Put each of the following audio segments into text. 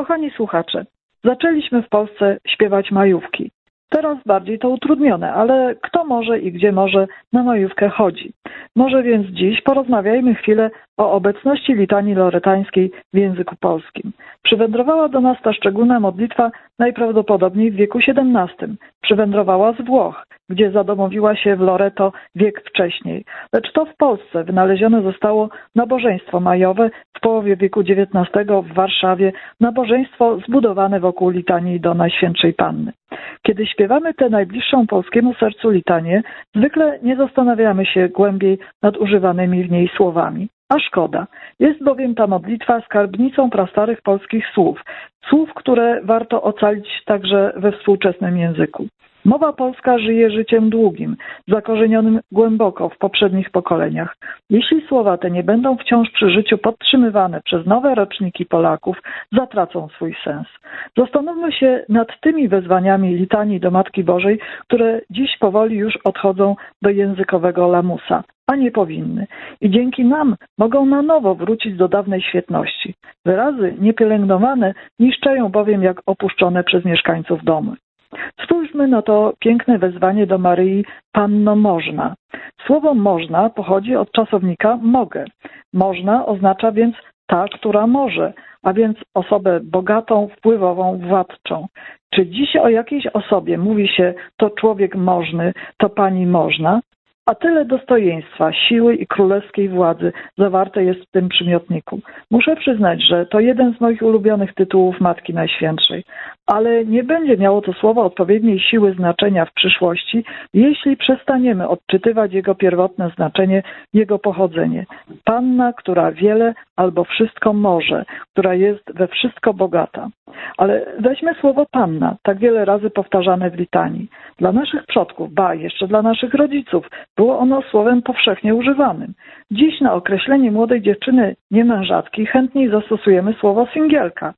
Kochani słuchacze, zaczęliśmy w Polsce śpiewać majówki. Teraz bardziej to utrudnione, ale kto może i gdzie może na majówkę chodzi. Może więc dziś porozmawiajmy chwilę o obecności litanii loretańskiej w języku polskim. Przywędrowała do nas ta szczególna modlitwa najprawdopodobniej w wieku XVII. Przywędrowała z Włoch, gdzie zadomowiła się w Loreto wiek wcześniej. Lecz to w Polsce wynalezione zostało nabożeństwo majowe w połowie wieku XIX w Warszawie, nabożeństwo zbudowane wokół litanii do Najświętszej Panny. Kiedy śpiewamy tę najbliższą polskiemu sercu litanię, zwykle nie zastanawiamy się głębiej nad używanymi w niej słowami. A szkoda. Jest bowiem ta modlitwa skarbnicą prastarych polskich słów, które warto ocalić także we współczesnym języku. Mowa polska żyje życiem długim, zakorzenionym głęboko w poprzednich pokoleniach. Jeśli słowa te nie będą wciąż przy życiu podtrzymywane przez nowe roczniki Polaków, zatracą swój sens. Zastanówmy się nad tymi wezwaniami litanii do Matki Bożej, które dziś powoli już odchodzą do językowego lamusa, a nie powinny. I dzięki nam mogą na nowo wrócić do dawnej świetności. Wyrazy niepielęgnowane niszczeją bowiem jak opuszczone przez mieszkańców domy. Spójrzmy na to piękne wezwanie do Maryi Panno Można. Słowo można pochodzi od czasownika mogę. Można oznacza więc ta, która może, a więc osobę bogatą, wpływową, władczą. Czy dziś o jakiejś osobie mówi się to człowiek możny, to pani można? A tyle dostojeństwa, siły i królewskiej władzy zawarte jest w tym przymiotniku. Muszę przyznać, że to jeden z moich ulubionych tytułów Matki Najświętszej. Ale nie będzie miało to słowo odpowiedniej siły znaczenia w przyszłości, jeśli przestaniemy odczytywać jego pierwotne znaczenie, jego pochodzenie. Panna, która wiele albo wszystko może, która jest we wszystko bogata. Ale weźmy słowo panna, tak wiele razy powtarzane w litanii. Dla naszych przodków, jeszcze dla naszych rodziców, było ono słowem powszechnie używanym. Dziś na określenie młodej dziewczyny niemężatki chętniej zastosujemy słowo singielka.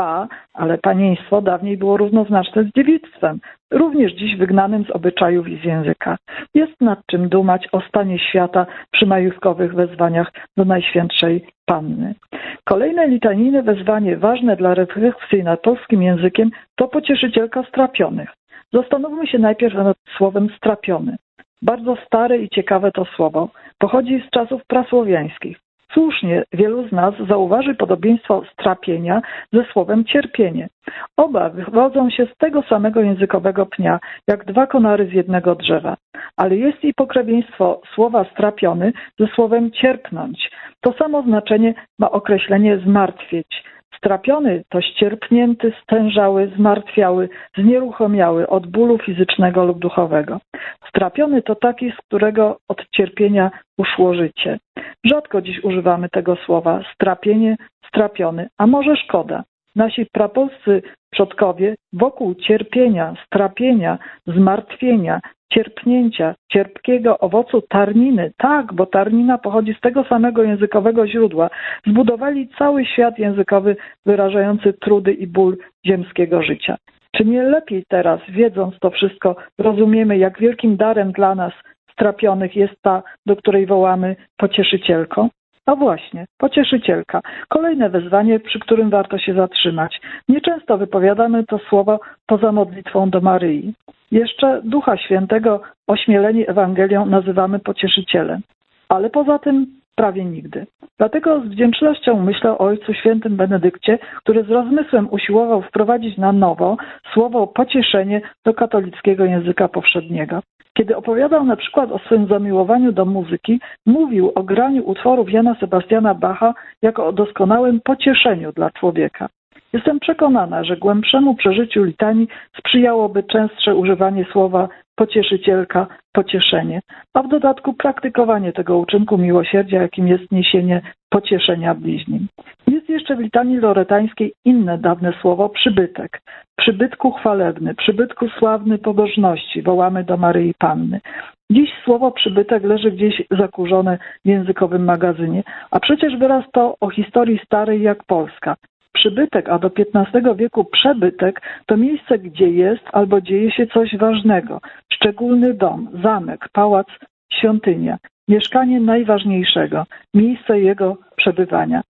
Ale panieństwo dawniej było równoznaczne z dziewictwem, również dziś wygnanym z obyczajów i z języka. Jest nad czym dumać o stanie świata przy majówkowych wezwaniach do Najświętszej Panny. Kolejne litanijne wezwanie ważne dla refleksji nad polskim językiem to pocieszycielka strapionych. Zastanówmy się najpierw nad słowem strapiony. Bardzo stare i ciekawe to słowo. Pochodzi z czasów prasłowiańskich. Słusznie wielu z nas zauważy podobieństwo strapienia ze słowem cierpienie. Oba wywodzą się z tego samego językowego pnia, jak dwa konary z jednego drzewa. Ale jest i pokrewieństwo słowa strapiony ze słowem cierpnąć. To samo znaczenie ma określenie zmartwieć. Strapiony to ścierpnięty, stężały, zmartwiały, znieruchomiały od bólu fizycznego lub duchowego. Strapiony to taki, z którego od cierpienia uszło życie. Rzadko dziś używamy tego słowa strapienie, strapiony, a może szkoda. Nasi prapolscy przodkowie wokół cierpienia, strapienia, zmartwienia, cierpnięcia, cierpkiego owocu tarniny, tak, bo tarnina pochodzi z tego samego językowego źródła, zbudowali cały świat językowy wyrażający trudy i ból ziemskiego życia. Czy nie lepiej teraz, wiedząc to wszystko, rozumiemy, jak wielkim darem dla nas strapionych jest ta, do której wołamy pocieszycielką? No właśnie, pocieszycielka. Kolejne wezwanie, przy którym warto się zatrzymać. Nieczęsto wypowiadamy to słowo poza modlitwą do Maryi. Jeszcze Ducha Świętego, ośmieleni Ewangelią, nazywamy pocieszycielem. Ale poza tym prawie nigdy. Dlatego z wdzięcznością myślę o Ojcu Świętym Benedykcie, który z rozmysłem usiłował wprowadzić na nowo słowo pocieszenie do katolickiego języka powszedniego. Kiedy opowiadał na przykład o swym zamiłowaniu do muzyki, mówił o graniu utworów Jana Sebastiana Bacha jako o doskonałym pocieszeniu dla człowieka. Jestem przekonana, że głębszemu przeżyciu litanii sprzyjałoby częstsze używanie słowa pocieszycielka, pocieszenie, a w dodatku praktykowanie tego uczynku miłosierdzia, jakim jest niesienie pocieszenia bliźnim. Jest jeszcze w litanii loretańskiej inne dawne słowo przybytek. Przybytku chwalebny, przybytku sławny pobożności, wołamy do Maryi Panny. Dziś słowo przybytek leży gdzieś zakurzone w językowym magazynie, a przecież wyraz to o historii starej jak Polska. Przybytek, a do XV wieku przebytek to miejsce, gdzie jest albo dzieje się coś ważnego. Szczególny dom, zamek, pałac, świątynia, mieszkanie najważniejszego, miejsce jego przebywania.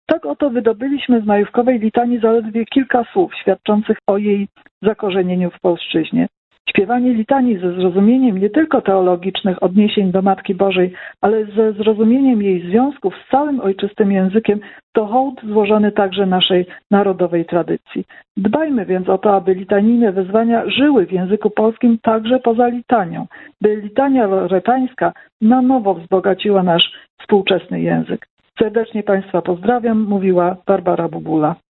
Tak oto wydobyliśmy z majówkowej litanii zaledwie kilka słów świadczących o jej zakorzenieniu w polszczyźnie. Śpiewanie litanii ze zrozumieniem nie tylko teologicznych odniesień do Matki Bożej, ale ze zrozumieniem jej związków z całym ojczystym językiem to hołd złożony także naszej narodowej tradycji. Dbajmy więc o to, aby litanijne wezwania żyły w języku polskim także poza litanią, by litania loretańska na nowo wzbogaciła nasz współczesny język. Serdecznie Państwa pozdrawiam, mówiła Barbara Bubula.